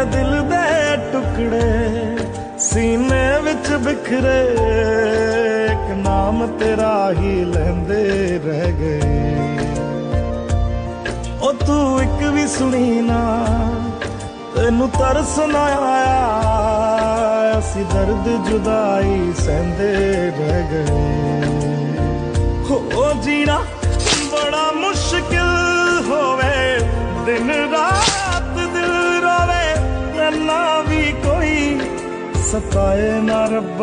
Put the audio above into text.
दिल दे टुकड़े सीने विच बिखरे, एक नाम तेरा ही लेंदे रह गए। ओ तू एक भी सुनी ना, तेनू तरस ना आया, असी दर्द जुदाई सहंदे रह गए। हो जीना बड़ा मुश्किल होवे, दिन रात दिल रोवे, ना भी कोई सताए ना रब्बा।